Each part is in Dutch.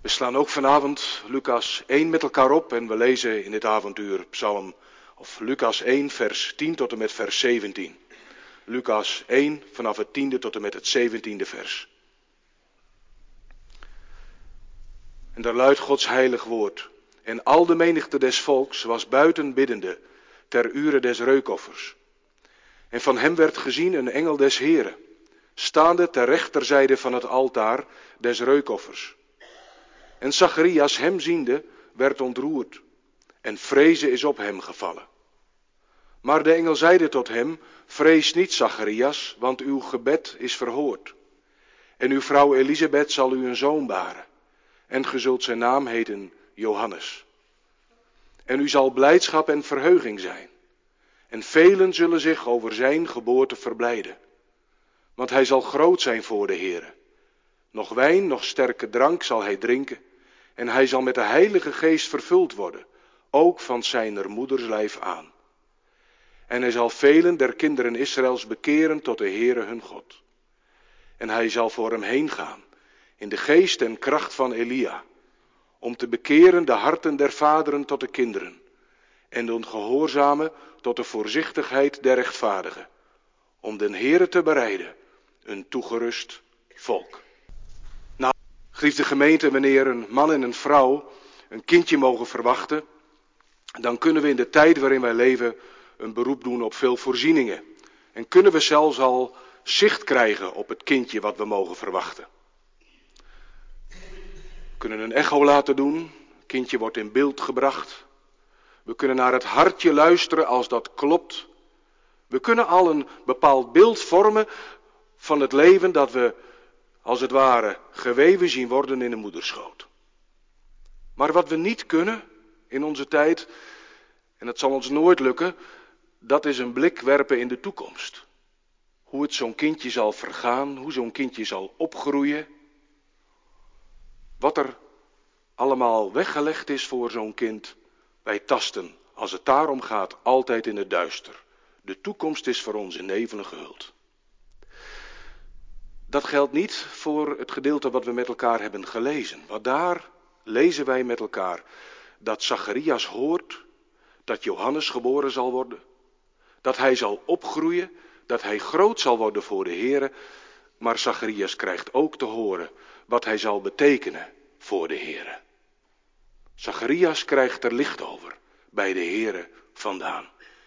We slaan ook vanavond Lucas 1 met elkaar op en we lezen in dit avontuur Lucas 1 vers 10 tot en met vers 17. Lucas 1 vanaf het 10e tot en met het 17e vers. En daar luidt Gods heilig woord. En al de menigte des volks was buiten biddende ter ure des reukoffers. En van hem werd gezien een engel des Heren, staande ter rechterzijde van het altaar des reukoffers. En Zacharias hem ziende werd ontroerd en vreeze is op hem gevallen. Maar de engel zeide tot hem, vrees niet Zacharias, want uw gebed is verhoord. En uw vrouw Elisabeth zal u een zoon baren. En ge zult zijn naam heten Johannes. En u zal blijdschap en verheuging zijn. En velen zullen zich over zijn geboorte verblijden. Want hij zal groot zijn voor de Heere. Nog wijn, nog sterke drank zal hij drinken. En hij zal met de Heilige Geest vervuld worden, ook van zijner moeders lijf aan. En hij zal velen der kinderen Israëls bekeren tot de Heere hun God. En hij zal voor hem heen gaan, in de geest en kracht van Elia, om te bekeren de harten der vaderen tot de kinderen, en de ongehoorzamen tot de voorzichtigheid der rechtvaardigen, om den Heere te bereiden, een toegerust volk. Nou, geliefde gemeente, wanneer een man en een vrouw een kindje mogen verwachten, dan kunnen we in de tijd waarin wij leven een beroep doen op veel voorzieningen. En kunnen we zelfs al zicht krijgen op het kindje wat we mogen verwachten. We kunnen een echo laten doen, het kindje wordt in beeld gebracht. We kunnen naar het hartje luisteren als dat klopt. We kunnen al een bepaald beeld vormen van het leven dat we, als het ware, geweven zien worden in de moederschoot. Maar wat we niet kunnen in onze tijd, en dat zal ons nooit lukken, dat is een blik werpen in de toekomst. Hoe het zo'n kindje zal vergaan, hoe zo'n kindje zal opgroeien. Wat er allemaal weggelegd is voor zo'n kind, wij tasten, als het daarom gaat, altijd in het duister. De toekomst is voor ons in nevelen gehuld. Dat geldt niet voor het gedeelte wat we met elkaar hebben gelezen. Want daar lezen wij met elkaar dat Zacharias hoort dat Johannes geboren zal worden. Dat hij zal opgroeien, dat hij groot zal worden voor de Heere. Maar Zacharias krijgt ook te horen wat hij zal betekenen voor de Heere. Zacharias krijgt er licht over bij de Heere vandaan.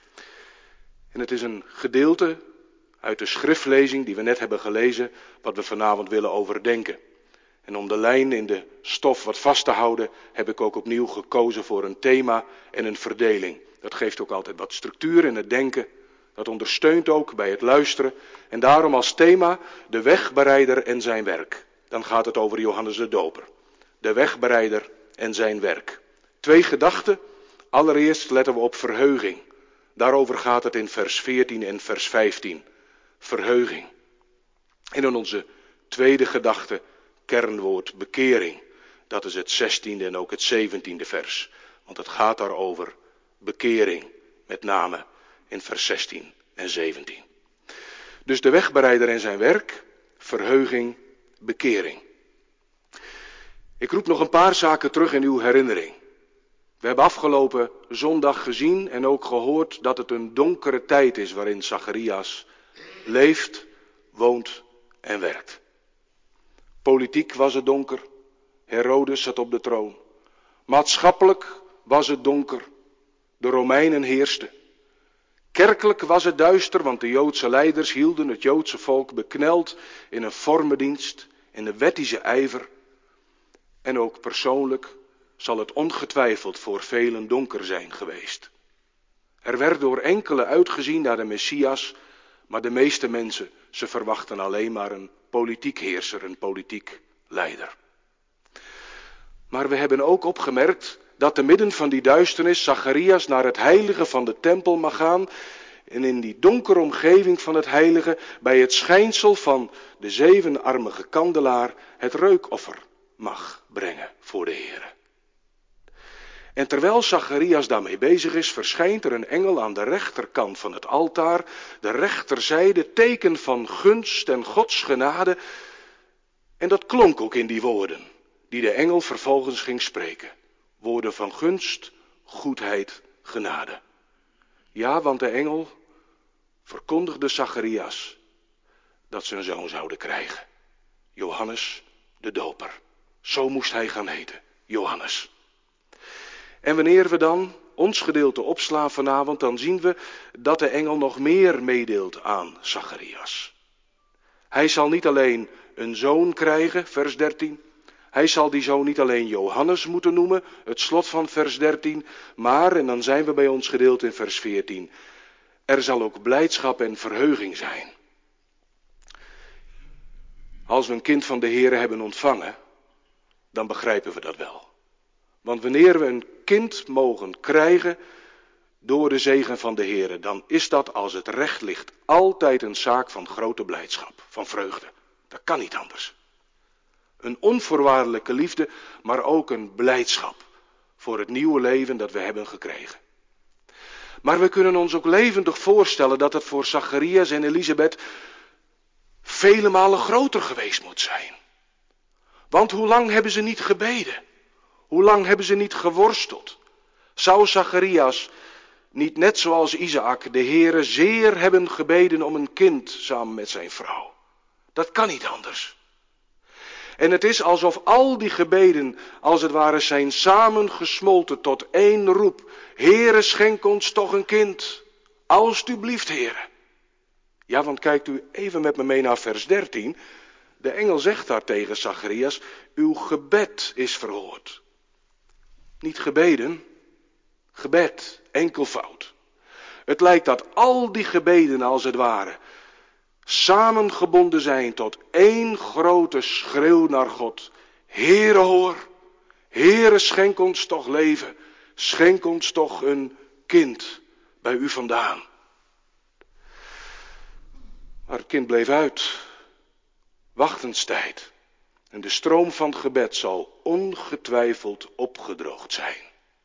En het is een gedeelte uit de schriftlezing die we net hebben gelezen, wat we vanavond willen overdenken. En om de lijn in de stof wat vast te houden, heb ik ook opnieuw gekozen voor een thema en een verdeling. Dat geeft ook altijd wat structuur in het denken. Dat ondersteunt ook bij het luisteren. En daarom als thema de wegbereider en zijn werk. Dan gaat het over Johannes de Doper. De wegbereider en zijn werk. 2 gedachten. Allereerst letten we op verheuging. Daarover gaat het in vers 14 en vers 15. Verheuging. En in onze tweede gedachte kernwoord bekering. Dat is het 16e en ook het 17e vers. Want het gaat daarover bekering. Met name in vers 16 en 17. Dus de wegbereider en zijn werk, verheuging, bekering. Ik roep nog een paar zaken terug in uw herinnering. We hebben afgelopen zondag gezien en ook gehoord dat het een donkere tijd is waarin Zacharias leeft, woont en werkt. Politiek was het donker, Herodes zat op de troon. Maatschappelijk was het donker, de Romeinen heersten. Kerkelijk was het duister, want de Joodse leiders hielden het Joodse volk bekneld in een vormendienst, in een wettische ijver. En ook persoonlijk zal het ongetwijfeld voor velen donker zijn geweest. Er werd door enkelen uitgezien naar de Messias, maar de meeste mensen, ze verwachten alleen maar een politiek heerser, een politiek leider. Maar we hebben ook opgemerkt dat te midden van die duisternis Zacharias naar het heilige van de tempel mag gaan en in die donkere omgeving van het heilige bij het schijnsel van de 7-armige kandelaar het reukoffer mag brengen voor de Heere. En terwijl Zacharias daarmee bezig is, verschijnt er een engel aan de rechterkant van het altaar, de rechterzijde, teken van gunst en Gods genade. En dat klonk ook in die woorden. die de engel vervolgens ging spreken. Woorden van gunst, goedheid, genade. Ja, want de engel verkondigde Zacharias dat ze een zoon zouden krijgen. Johannes de Doper. Zo moest hij gaan heten, Johannes. En wanneer we dan ons gedeelte opslaan vanavond, dan zien we dat de engel nog meer meedeelt aan Zacharias. Hij zal niet alleen een zoon krijgen, vers 13. Hij zal die zoon niet alleen Johannes moeten noemen, het slot van vers 13. Maar, en dan zijn we bij ons gedeelte in vers 14, er zal ook blijdschap en verheuging zijn. Als we een kind van de Heere hebben ontvangen, dan begrijpen we dat wel. Want wanneer we een kind mogen krijgen door de zegen van de Heere, dan is dat, als het recht ligt, altijd een zaak van grote blijdschap, van vreugde. Dat kan niet anders. Een onvoorwaardelijke liefde, maar ook een blijdschap voor het nieuwe leven dat we hebben gekregen. Maar we kunnen ons ook levendig voorstellen dat het voor Zacharias en Elisabeth vele malen groter geweest moet zijn. Want hoe lang hebben ze niet gebeden? Hoe lang hebben ze niet geworsteld? Zou Zacharias niet net zoals Isaac de Heere zeer hebben gebeden om een kind samen met zijn vrouw? Dat kan niet anders. En het is alsof al die gebeden als het ware zijn samengesmolten tot één roep. Heere, schenk ons toch een kind. Alstublieft, Heere. Ja, want kijkt u even met me mee naar vers 13. De engel zegt daar tegen Zacharias, uw gebed is verhoord. Niet gebeden, gebed, enkelvoud. Het lijkt dat al die gebeden als het ware samengebonden zijn tot één grote schreeuw naar God. Heere, hoor, Heere, schenk ons toch leven, schenk ons toch een kind bij u vandaan. Maar het kind bleef uit, wachtenstijd. En de stroom van het gebed zal ongetwijfeld opgedroogd zijn.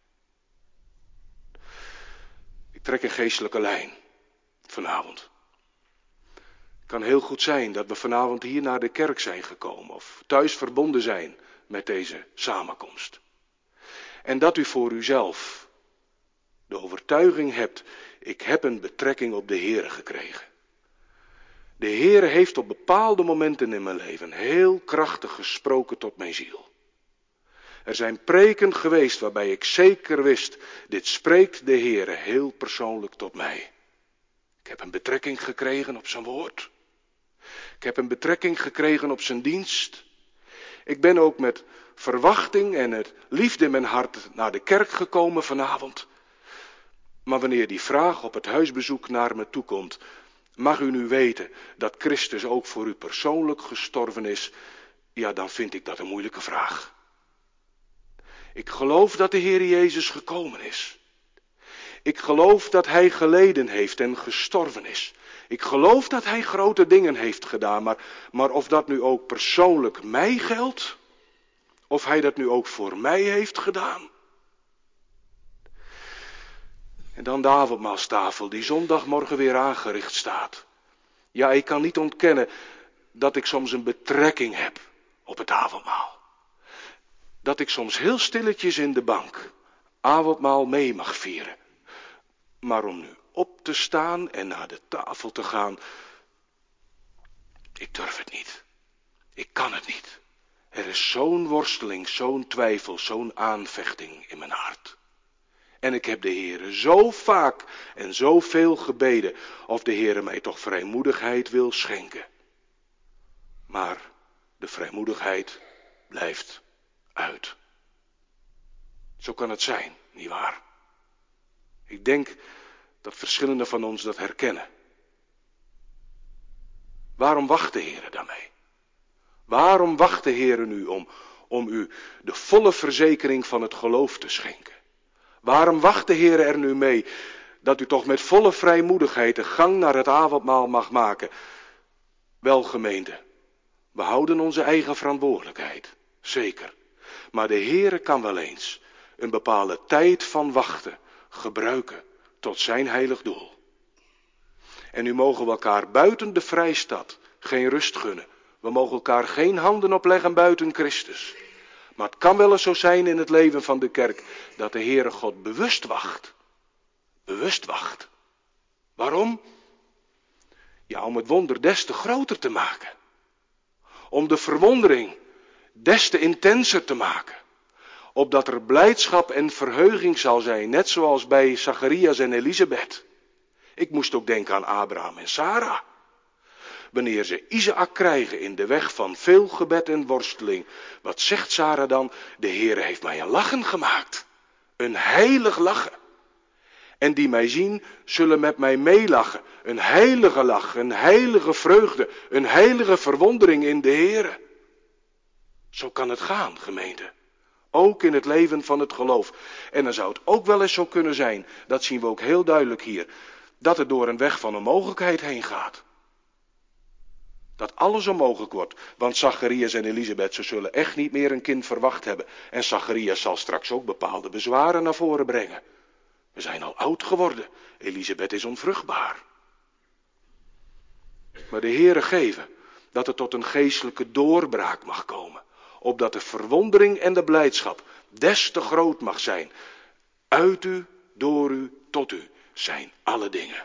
Ik trek een geestelijke lijn vanavond. Het kan heel goed zijn dat we vanavond hier naar de kerk zijn gekomen of thuis verbonden zijn met deze samenkomst. En dat u voor uzelf de overtuiging hebt, ik heb een betrekking op de Heere gekregen. De Heere heeft op bepaalde momenten in mijn leven heel krachtig gesproken tot mijn ziel. Er zijn preken geweest waarbij ik zeker wist, dit spreekt de Heere heel persoonlijk tot mij. Ik heb een betrekking gekregen op zijn woord. Ik heb een betrekking gekregen op zijn dienst. Ik ben ook met verwachting en het liefde in mijn hart naar de kerk gekomen vanavond. Maar wanneer die vraag op het huisbezoek naar me toekomt, mag u nu weten dat Christus ook voor u persoonlijk gestorven is, ja, dan vind ik dat een moeilijke vraag. Ik geloof dat de Heer Jezus gekomen is. Ik geloof dat hij geleden heeft en gestorven is. Ik geloof dat hij grote dingen heeft gedaan, maar of dat nu ook persoonlijk mij geldt, of hij dat nu ook voor mij heeft gedaan. En dan de avondmaalstafel die zondagmorgen weer aangericht staat. Ja, ik kan niet ontkennen dat ik soms een betrekking heb op het avondmaal. Dat ik soms heel stilletjes in de bank avondmaal mee mag vieren. Maar om nu op te staan en naar de tafel te gaan, ik durf het niet. Ik kan het niet. Er is zo'n worsteling, zo'n twijfel, zo'n aanvechting in mijn hart. En ik heb de Heere zo vaak en zoveel gebeden of de Heere mij toch vrijmoedigheid wil schenken. Maar de vrijmoedigheid blijft uit. Zo kan het zijn, nietwaar? Ik denk dat verschillende van ons dat herkennen. Waarom wacht de Heere daarmee? Waarom wacht de Heere nu om u de volle verzekering van het geloof te schenken? Waarom wacht de Heere er nu mee dat u toch met volle vrijmoedigheid de gang naar het avondmaal mag maken? Wel, gemeente, we houden onze eigen verantwoordelijkheid, zeker. Maar de Heere kan wel eens een bepaalde tijd van wachten gebruiken tot zijn heilig doel. En nu mogen we elkaar buiten de vrijstad geen rust gunnen. We mogen elkaar geen handen opleggen buiten Christus. Maar het kan wel eens zo zijn in het leven van de kerk dat de Heere God bewust wacht. Bewust wacht. Waarom? Ja, om het wonder des te groter te maken. Om de verwondering des te intenser te maken. Opdat er blijdschap en verheuging zal zijn, net zoals bij Zacharias en Elisabeth. Ik moest ook denken aan Abraham en Sarah. Wanneer ze Isaac krijgen in de weg van veel gebed en worsteling, wat zegt Sarah dan? De Heere heeft mij een lachen gemaakt. Een heilig lachen. En die mij zien, zullen met mij meelachen. Een heilige lach, een heilige vreugde, een heilige verwondering in de Heere. Zo kan het gaan, gemeente. Ook in het leven van het geloof. En dan zou het ook wel eens zo kunnen zijn, dat zien we ook heel duidelijk hier, dat het door een weg van onmogelijkheid heen gaat. Dat alles onmogelijk wordt, want Zacharias en Elisabeth, ze zullen echt niet meer een kind verwacht hebben. En Zacharias zal straks ook bepaalde bezwaren naar voren brengen. We zijn al oud geworden, Elisabeth is onvruchtbaar. Maar de Heere geven dat het tot een geestelijke doorbraak mag komen. Opdat de verwondering en de blijdschap des te groot mag zijn. Uit u, door u, tot u zijn alle dingen.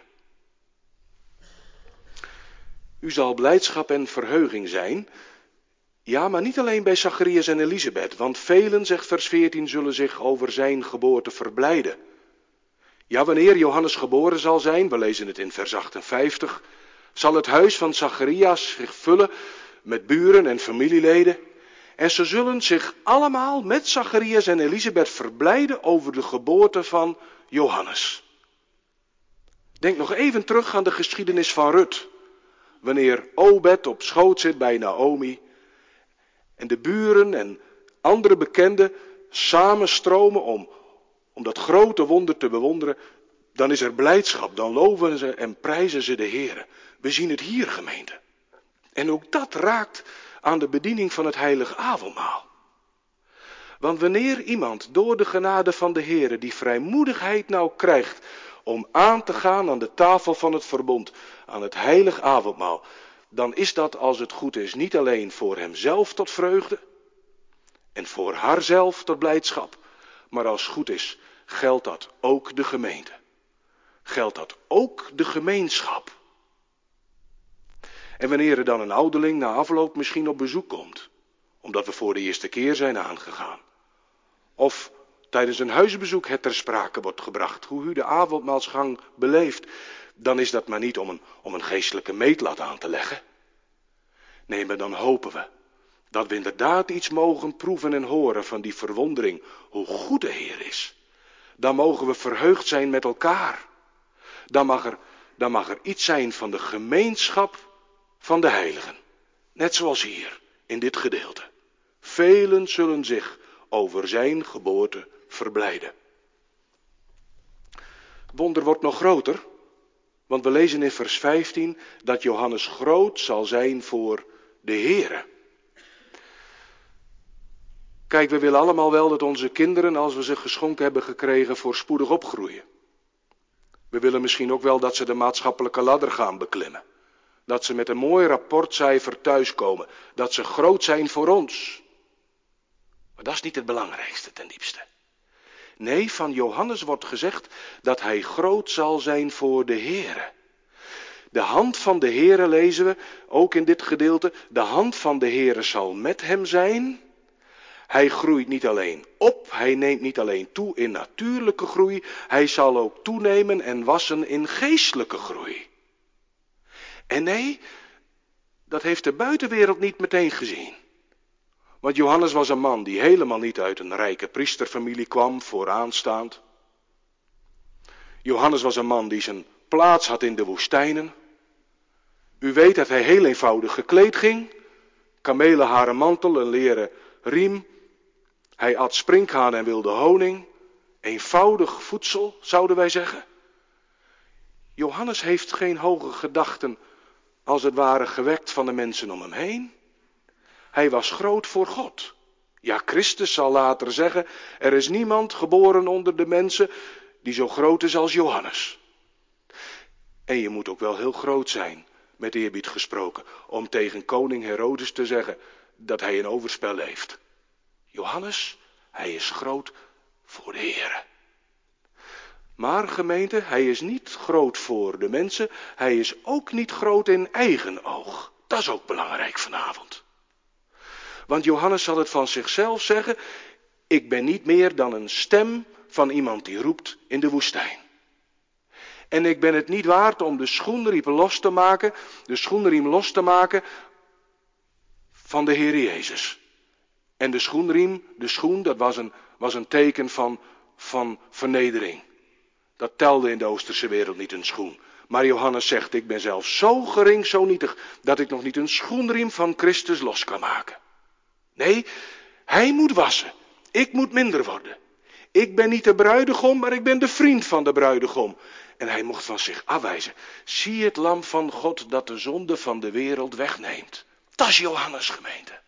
U zal blijdschap en verheuging zijn. Ja, maar niet alleen bij Zacharias en Elisabeth. Want velen, zegt vers 14, zullen zich over zijn geboorte verblijden. Ja, wanneer Johannes geboren zal zijn, we lezen het in vers 58, zal het huis van Zacharias zich vullen met buren en familieleden. En ze zullen zich allemaal met Zacharias en Elisabeth verblijden over de geboorte van Johannes. Denk nog even terug aan de geschiedenis van Rut. Wanneer Obed op schoot zit bij Naomi en de buren en andere bekenden samenstromen om dat grote wonder te bewonderen, dan is er blijdschap, dan loven ze en prijzen ze de Heere. We zien het hier, gemeente. En ook dat raakt aan de bediening van het heilige avondmaal. Want wanneer iemand door de genade van de Heere die vrijmoedigheid nou krijgt om aan te gaan aan de tafel van het verbond, aan het heilig avondmaal, dan is dat, als het goed is, niet alleen voor hemzelf tot vreugde en voor haarzelf tot blijdschap, maar als het goed is, geldt dat ook de gemeente. Geldt dat ook de gemeenschap. En wanneer er dan een ouderling na afloop misschien op bezoek komt, omdat we voor de eerste keer zijn aangegaan, of tijdens een huisbezoek het ter sprake wordt gebracht, hoe u de avondmaalsgang beleeft, dan is dat maar niet om een geestelijke meetlat aan te leggen. Nee, maar dan hopen we dat we inderdaad iets mogen proeven en horen van die verwondering, hoe goed de Heer is. Dan mogen we verheugd zijn met elkaar. Dan mag er iets zijn van de gemeenschap van de heiligen. Net zoals hier, in dit gedeelte. Velen zullen zich over zijn geboorte verblijden. Het wonder wordt nog groter, want we lezen in vers 15 dat Johannes groot zal zijn voor de Heere. Kijk, we willen allemaal wel dat onze kinderen, als we ze geschonken hebben gekregen, voorspoedig opgroeien. We willen misschien ook wel dat ze de maatschappelijke ladder gaan beklimmen. Dat ze met een mooi rapportcijfer thuiskomen. Dat ze groot zijn voor ons. Maar dat is niet het belangrijkste ten diepste. Nee, van Johannes wordt gezegd dat hij groot zal zijn voor de Heere. De hand van de Heere lezen we, ook in dit gedeelte. De hand van de Heere zal met hem zijn. Hij groeit niet alleen op, hij neemt niet alleen toe in natuurlijke groei. Hij zal ook toenemen en wassen in geestelijke groei. En nee, dat heeft de buitenwereld niet meteen gezien. Want Johannes was een man die helemaal niet uit een rijke priesterfamilie kwam, vooraanstaand. Johannes was een man die zijn plaats had in de woestijnen. U weet dat hij heel eenvoudig gekleed ging. Kamelenharen mantel, een leren riem. Hij at sprinkhaan en wilde honing. Eenvoudig voedsel, zouden wij zeggen. Johannes heeft geen hoge gedachten, als het ware, gewekt van de mensen om hem heen. Hij was groot voor God. Ja, Christus zal later zeggen, er is niemand geboren onder de mensen die zo groot is als Johannes. En je moet ook wel heel groot zijn, met eerbied gesproken, om tegen koning Herodes te zeggen dat hij een overspel heeft. Johannes, hij is groot voor de Heere. Maar gemeente, hij is niet groot voor de mensen. Hij is ook niet groot in eigen oog. Dat is ook belangrijk vanavond. Want Johannes zal het van zichzelf zeggen. Ik ben niet meer dan een stem van iemand die roept in de woestijn. En ik ben het niet waard om de schoenriem los te maken van de Heer Jezus. En de schoen, dat was een teken van vernedering. Dat telde in de Oosterse wereld niet een schoen. Maar Johannes zegt, ik ben zelf zo gering, zo nietig, dat ik nog niet een schoenriem van Christus los kan maken. Nee, hij moet wassen. Ik moet minder worden. Ik ben niet de bruidegom, maar ik ben de vriend van de bruidegom. En hij mocht van zich afwijzen. Zie het lam van God dat de zonde van de wereld wegneemt. Dat is Johannes, gemeente.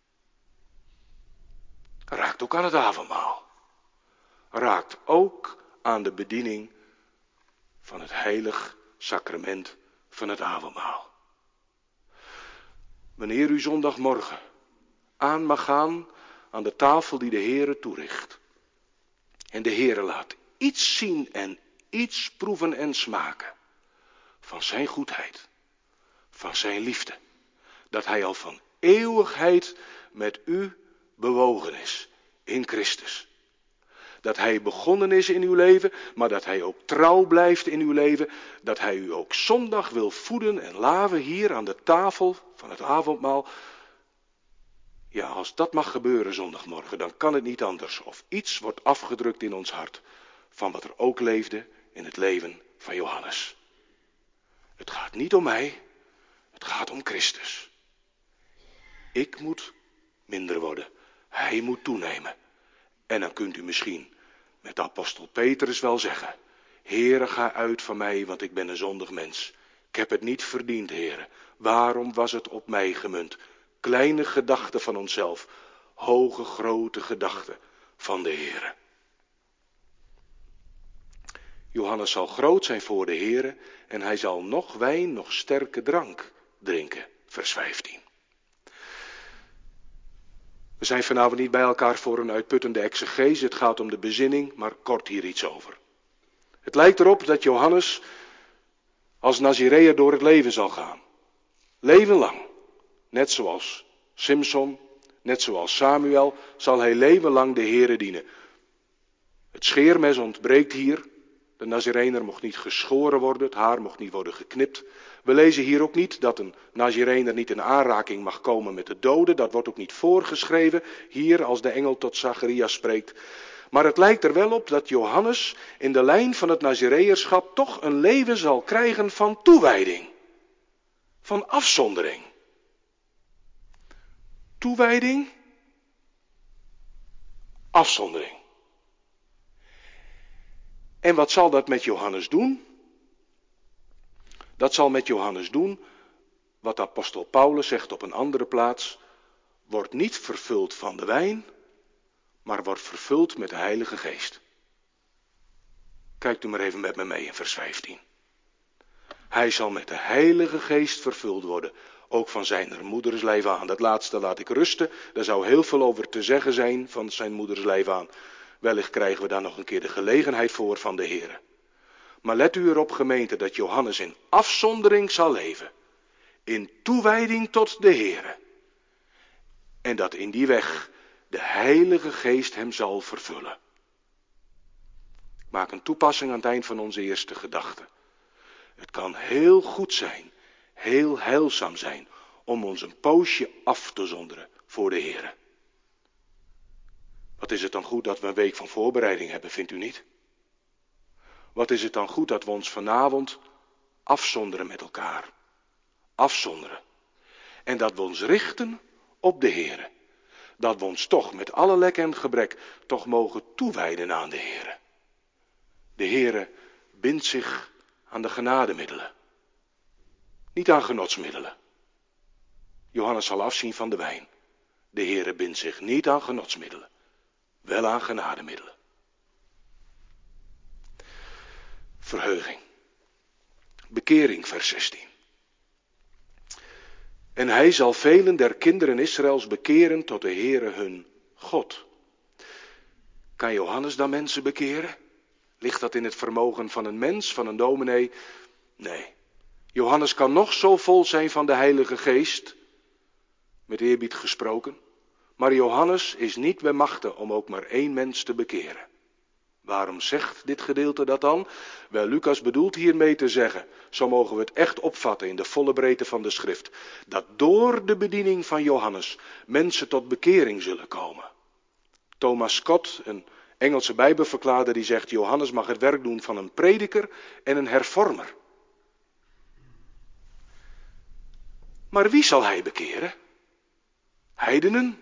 Raakt ook aan het avondmaal. Raakt ook aan de bediening van het heilig sacrament van het avondmaal. Wanneer u zondagmorgen aan mag gaan aan de tafel die de Heere toericht. En de Heere laat iets zien en iets proeven en smaken van zijn goedheid, van zijn liefde. Dat hij al van eeuwigheid met u bewogen is in Christus. Dat hij begonnen is in uw leven, maar dat hij ook trouw blijft in uw leven. Dat hij u ook zondag wil voeden en laven hier aan de tafel van het avondmaal. Ja, als dat mag gebeuren zondagmorgen, dan kan het niet anders. Of iets wordt afgedrukt in ons hart van wat er ook leefde in het leven van Johannes. Het gaat niet om mij, het gaat om Christus. Ik moet minder worden, hij moet toenemen. En dan kunt u misschien met de apostel Petrus wel zeggen, Heere, ga uit van mij, want ik ben een zondig mens. Ik heb het niet verdiend, Heere. Waarom was het op mij gemunt? Kleine gedachten van onszelf, hoge, grote gedachten van de Heere. Johannes zal groot zijn voor de Heere en hij zal nog wijn, nog sterke drank drinken. Vers 15. We zijn vanavond niet bij elkaar voor een uitputtende exegese. Het gaat om de bezinning, maar kort hier iets over. Het lijkt erop dat Johannes als Nazireër door het leven zal gaan. Leven lang. Net zoals Simson, net zoals Samuel, zal hij leven lang de Heere dienen. Het scheermes ontbreekt hier. De Nazireëner mocht niet geschoren worden, het haar mocht niet worden geknipt. We lezen hier ook niet dat een Nazireëner niet in aanraking mag komen met de doden. Dat wordt ook niet voorgeschreven hier als de engel tot Zacharias spreekt. Maar het lijkt er wel op dat Johannes in de lijn van het Nazireërschap toch een leven zal krijgen van toewijding. Van afzondering. Toewijding, afzondering. En wat zal dat met Johannes doen? Dat zal met Johannes doen wat apostel Paulus zegt op een andere plaats. Wordt niet vervuld van de wijn, maar wordt vervuld met de Heilige Geest. Kijkt u maar even met me mee in vers 15. Hij zal met de Heilige Geest vervuld worden, ook van zijn moeders lijf aan. Dat laatste laat ik rusten, daar zou heel veel over te zeggen zijn van zijn moeders lijf aan. Wellicht krijgen we daar nog een keer de gelegenheid voor van de Heere. Maar let u erop, gemeente, dat Johannes in afzondering zal leven. In toewijding tot de Heere. En dat in die weg de Heilige Geest hem zal vervullen. Ik maak een toepassing aan het eind van onze eerste gedachte. Het kan heel goed zijn, heel heilzaam zijn, om ons een poosje af te zonderen voor de Heere. Wat is het dan goed dat we een week van voorbereiding hebben, vindt u niet? Wat is het dan goed dat we ons vanavond afzonderen met elkaar. Afzonderen. En dat we ons richten op de Heere. Dat we ons toch met alle lek en gebrek toch mogen toewijden aan de Heere. De Heere bindt zich aan de genademiddelen. Niet aan genotsmiddelen. Johannes zal afzien van de wijn. De Heere bindt zich niet aan genotsmiddelen. Wel aan genademiddelen. Verheuging. Bekering, vers 16. En hij zal velen der kinderen Israëls bekeren tot de Heere hun God. Kan Johannes dan mensen bekeren? Ligt dat in het vermogen van een mens, van een dominee? Nee. Johannes kan nog zo vol zijn van de Heilige Geest, met eerbied gesproken, maar Johannes is niet bij machte om ook maar één mens te bekeren. Waarom zegt dit gedeelte dat dan? Wel, Lucas bedoelt hiermee te zeggen, zo mogen we het echt opvatten in de volle breedte van de schrift, dat door de bediening van Johannes mensen tot bekering zullen komen. Thomas Scott, een Engelse Bijbelverklaarder, die zegt, Johannes mag het werk doen van een prediker en een hervormer. Maar wie zal hij bekeren? Heidenen?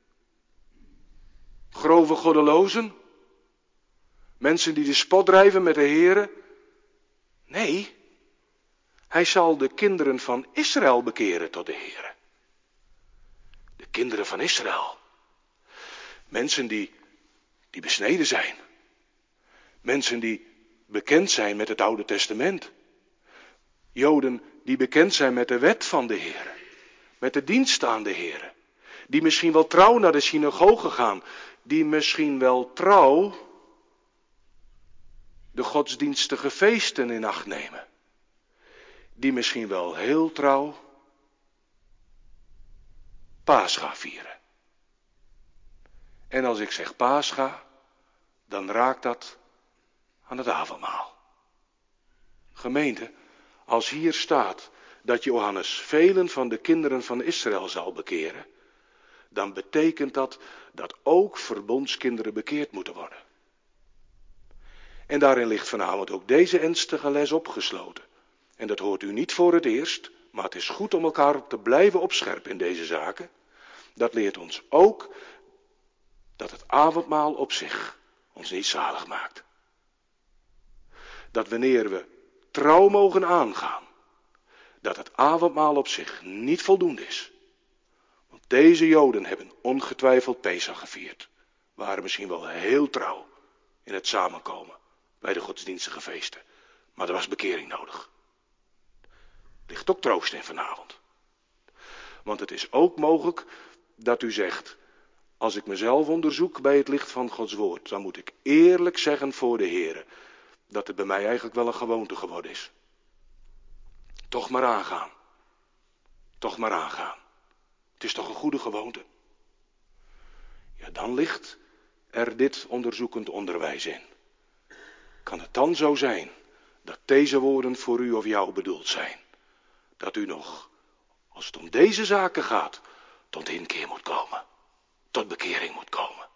Grove goddelozen? Mensen die de spot drijven met de Here? Nee, hij zal de kinderen van Israël bekeren tot de Here. De kinderen van Israël. Mensen die besneden zijn. Mensen die bekend zijn met het Oude Testament. Joden die bekend zijn met de wet van de Here. Met de dienst aan de Here. Die misschien wel trouw naar de synagoge gaan. Die misschien wel trouw de godsdienstige feesten in acht nemen. Die misschien wel heel trouw Pascha vieren. En als ik zeg Pascha, dan raakt dat aan het avondmaal. Gemeente, als hier staat dat Johannes velen van de kinderen van Israël zal bekeren, dan betekent dat dat ook verbondskinderen bekeerd moeten worden. En daarin ligt vanavond ook deze ernstige les opgesloten. En dat hoort u niet voor het eerst, maar het is goed om elkaar op te blijven opscherpen in deze zaken. Dat leert ons ook dat het avondmaal op zich ons niet zalig maakt. Dat wanneer we trouw mogen aangaan, dat het avondmaal op zich niet voldoende is. Want deze Joden hebben ongetwijfeld Pesach gevierd. Waren misschien wel heel trouw in het samenkomen bij de godsdienstige feesten. Maar er was bekering nodig. Er ligt ook troost in vanavond. Want het is ook mogelijk dat u zegt, als ik mezelf onderzoek bij het licht van Gods woord, dan moet ik eerlijk zeggen voor de Here, dat het bij mij eigenlijk wel een gewoonte geworden is. Toch maar aangaan. Toch maar aangaan. Het is toch een goede gewoonte. Ja, dan ligt er dit onderzoekend onderwijs in. Kan het dan zo zijn dat deze woorden voor u of jou bedoeld zijn? Dat u nog, als het om deze zaken gaat, tot inkeer moet komen. Tot bekering moet komen.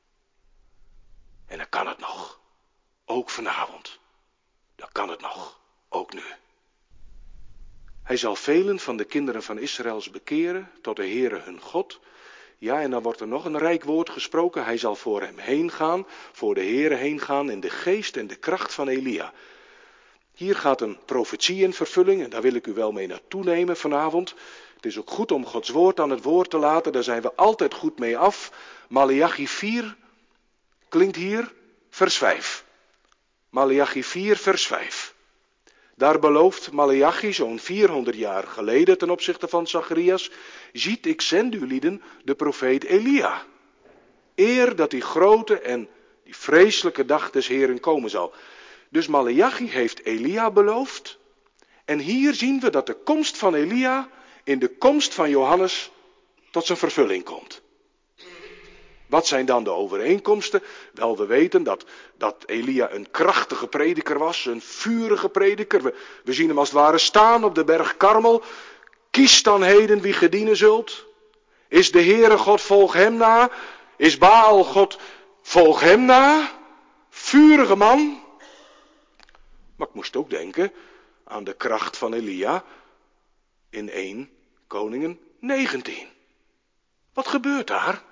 En dan kan het nog. Ook vanavond. Dan kan het nog. Ook nu. Hij zal velen van de kinderen van Israëls bekeren tot de Heere hun God. Ja, en dan wordt er nog een rijk woord gesproken. Hij zal voor hem heen gaan, voor de Heere heen gaan in de geest en de kracht van Elia. Hier gaat een profetie in vervulling en daar wil ik u wel mee naartoe nemen vanavond. Het is ook goed om Gods woord aan het woord te laten, daar zijn we altijd goed mee af. Maleachi 4 klinkt hier vers 5. Maleachi 4 vers 5. Daar belooft Maleachi zo'n 400 jaar geleden ten opzichte van Zacharias, ziet, ik zend u lieden de profeet Elia. Eer dat die grote en die vreselijke dag des Heeren komen zal. Dus Maleachi heeft Elia beloofd. En hier zien we dat de komst van Elia in de komst van Johannes tot zijn vervulling komt. Wat zijn dan de overeenkomsten? Wel, we weten dat Elia een krachtige prediker was, een vurige prediker. We zien hem als het ware staan op de berg Karmel. Kies dan heden wie ge dienen zult. Is de Heere God, volg hem na. Is Baal God, volg hem na. Vurige man. Maar ik moest ook denken aan de kracht van Elia in 1 Koningen 19. Wat gebeurt daar?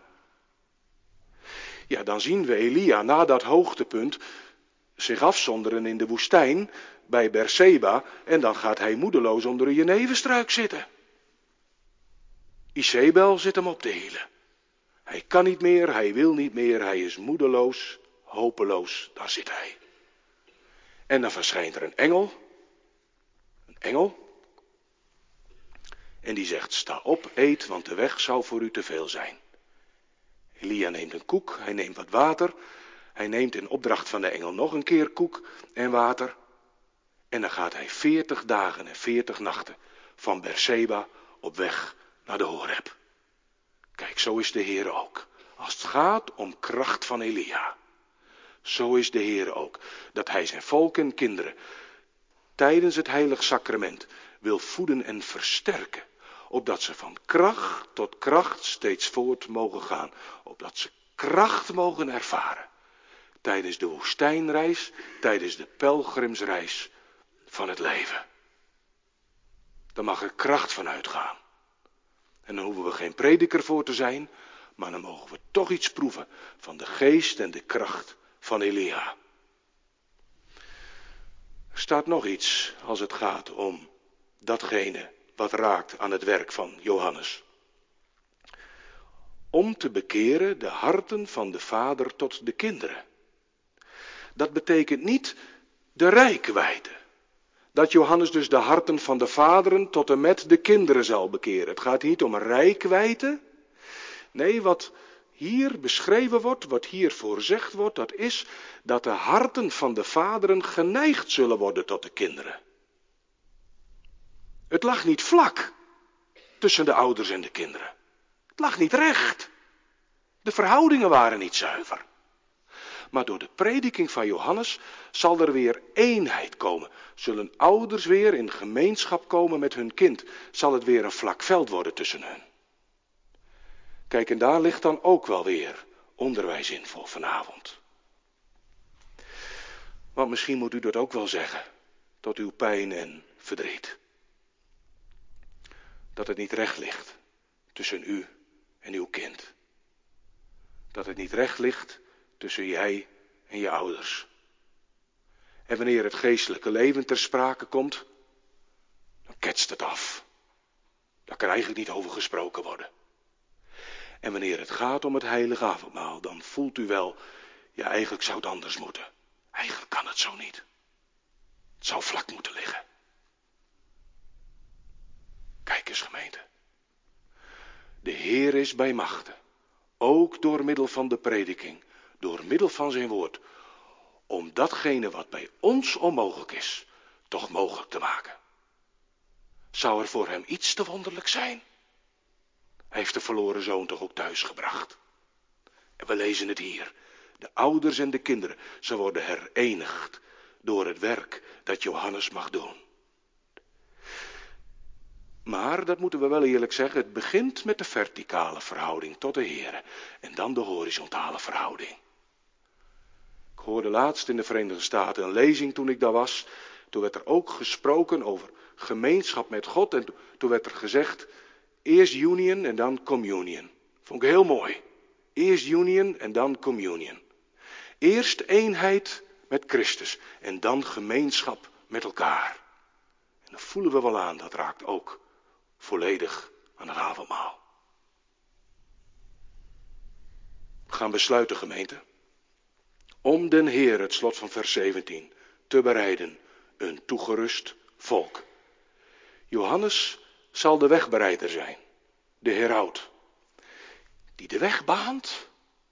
Ja, dan zien we Elia na dat hoogtepunt zich afzonderen in de woestijn bij Berseba en dan gaat hij moedeloos onder een jeneverstruik zitten. Izebel zit hem op de hielen. Hij kan niet meer, hij wil niet meer, hij is moedeloos, hopeloos, daar zit hij. En dan verschijnt er een engel. En die zegt, sta op, eet, want de weg zou voor u te veel zijn. Elia neemt een koek, hij neemt wat water. Hij neemt in opdracht van de engel nog een keer koek en water. En dan gaat hij 40 dagen en 40 nachten van Beerseba op weg naar de Horeb. Kijk, zo is de Heer ook. Als het gaat om kracht van Elia. Zo is de Heer ook. Dat hij zijn volk en kinderen tijdens het heilig sacrament wil voeden en versterken. Opdat ze van kracht tot kracht steeds voort mogen gaan. Opdat ze kracht mogen ervaren. Tijdens de woestijnreis, tijdens de pelgrimsreis van het leven. Daar mag er kracht van uitgaan. En dan hoeven we geen prediker voor te zijn, maar dan mogen we toch iets proeven van de geest en de kracht van Elia. Er staat nog iets als het gaat om datgene wat raakt aan het werk van Johannes. Om te bekeren de harten van de vader tot de kinderen. Dat betekent niet de reikwijde. Dat Johannes dus de harten van de vaderen tot en met de kinderen zal bekeren. Het gaat niet om reikwijde. Nee, wat hier beschreven wordt, wat hier voorzegd wordt, dat is dat de harten van de vaderen geneigd zullen worden tot de kinderen. Het lag niet vlak tussen de ouders en de kinderen. Het lag niet recht. De verhoudingen waren niet zuiver. Maar door de prediking van Johannes zal er weer eenheid komen. Zullen ouders weer in gemeenschap komen met hun kind. Zal het weer een vlak veld worden tussen hen. Kijk, en daar ligt dan ook wel weer onderwijs in voor vanavond. Want misschien moet u dat ook wel zeggen, tot uw pijn en verdriet. Dat het niet recht ligt tussen u en uw kind. Dat het niet recht ligt tussen jij en je ouders. En wanneer het geestelijke leven ter sprake komt, dan ketst het af. Daar kan eigenlijk niet over gesproken worden. En wanneer het gaat om het heilige avondmaal, dan voelt u wel, ja, eigenlijk zou het anders moeten. Eigenlijk kan het zo niet. Het zou vlak moeten liggen. Kijk eens, gemeente. De Heer is bij machten, ook door middel van de prediking, door middel van zijn woord, om datgene wat bij ons onmogelijk is, toch mogelijk te maken. Zou er voor hem iets te wonderlijk zijn? Hij heeft de verloren zoon toch ook thuis gebracht. En we lezen het hier. De ouders en de kinderen, ze worden herenigd door het werk dat Johannes mag doen. Maar, dat moeten we wel eerlijk zeggen, het begint met de verticale verhouding tot de Heer. En dan de horizontale verhouding. Ik hoorde laatst in de Verenigde Staten een lezing toen ik daar was. Toen werd er ook gesproken over gemeenschap met God. En toen werd er gezegd, eerst union en dan communion. Vond ik heel mooi. Eerst union en dan communion. Eerst eenheid met Christus en dan gemeenschap met elkaar. En dan voelen we wel aan, dat raakt ook volledig aan het avondmaal. We gaan besluiten, gemeente. Om den Heer, het slot van vers 17, te bereiden een toegerust volk. Johannes zal de wegbereider zijn, de heraut, die de weg baant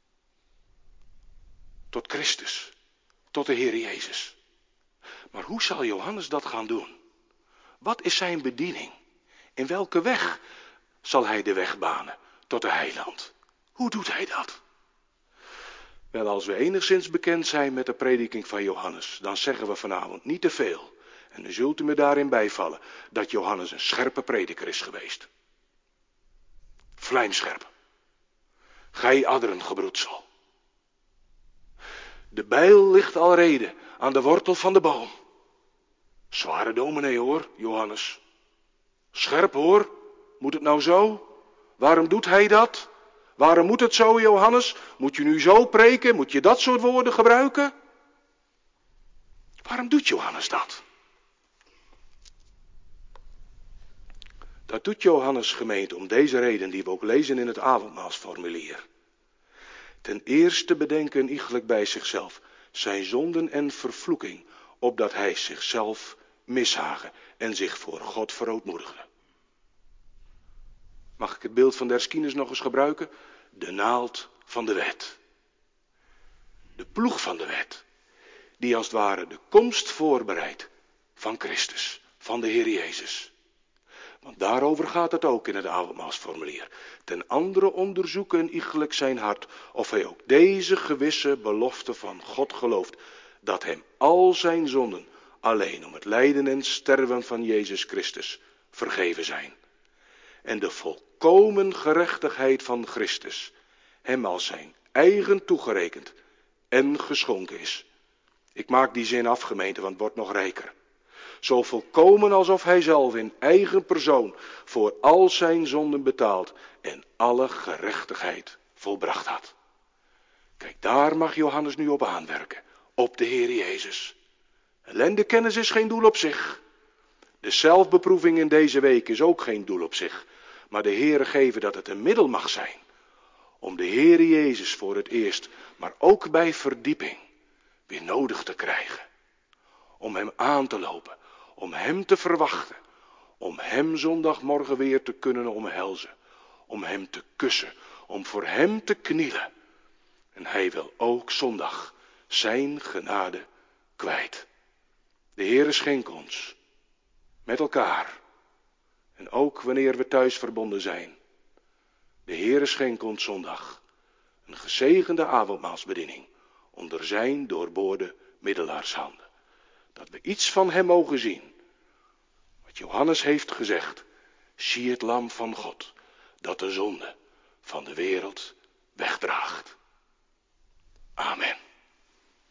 tot Christus, tot de Heer Jezus. Maar hoe zal Johannes dat gaan doen? Wat is zijn bediening? In welke weg zal hij de weg banen tot de heiland? Hoe doet hij dat? Wel, als we enigszins bekend zijn met de prediking van Johannes, dan zeggen we vanavond niet te veel. En dan zult u me daarin bijvallen dat Johannes een scherpe prediker is geweest. Vlijmscherp. Gij adderen gebroedsel. De bijl ligt al reden aan de wortel van de boom. Zware dominee hoor, Johannes. Scherp hoor, moet het nou zo? Waarom doet hij dat? Waarom moet het zo, Johannes? Moet je nu zo preken? Moet je dat soort woorden gebruiken? Waarom doet Johannes dat? Dat doet Johannes, gemeente, om deze reden die we ook lezen in het avondmaalsformulier. Ten eerste bedenken iegelijk bij zichzelf zijn zonden en vervloeking, opdat hij zichzelf mishagen en zich voor God verootmoedigde. Mag ik het beeld van de Erskines nog eens gebruiken? De naald van de wet. De ploeg van de wet, die als het ware de komst voorbereidt van Christus, van de Heer Jezus. Want daarover gaat het ook in het avondmaalsformulier. Ten andere onderzoeken iegelijk zijn hart, of hij ook deze gewisse belofte van God gelooft, dat hem al zijn zonden alleen om het lijden en sterven van Jezus Christus vergeven zijn. En de volkomen gerechtigheid van Christus hem als zijn eigen toegerekend en geschonken is. Ik maak die zin af, gemeente, want het wordt nog rijker. Zo volkomen alsof hij zelf in eigen persoon voor al zijn zonden betaald en alle gerechtigheid volbracht had. Kijk, daar mag Johannes nu op aanwerken, op de Heer Jezus. Ellendekennis is geen doel op zich. De zelfbeproeving in deze week is ook geen doel op zich. Maar de Heere geven dat het een middel mag zijn om de Heer Jezus voor het eerst, maar ook bij verdieping, weer nodig te krijgen. Om hem aan te lopen, om hem te verwachten, om hem zondagmorgen weer te kunnen omhelzen, om hem te kussen, om voor hem te knielen. En hij wil ook zondag zijn genade kwijt. De Heere schenk ons, met elkaar, en ook wanneer we thuis verbonden zijn. De Heere schenk ons zondag een gezegende avondmaalsbediening onder zijn doorboorde middelaarshanden. Dat we iets van hem mogen zien. Wat Johannes heeft gezegd. Zie het lam van God, dat de zonde van de wereld wegdraagt. Amen.